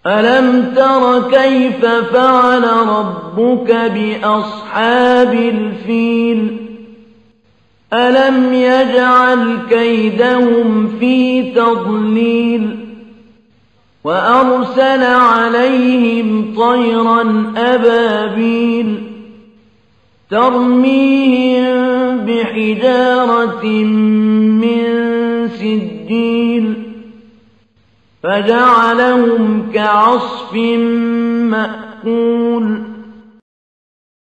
ألم تر كيف فعل ربك بأصحاب الفيل ألم يجعل كيدهم في تضليل وأرسل عليهم طيرا أبابيل ترميهم بحجارة من سجيل فجعلهم كعصف مأكول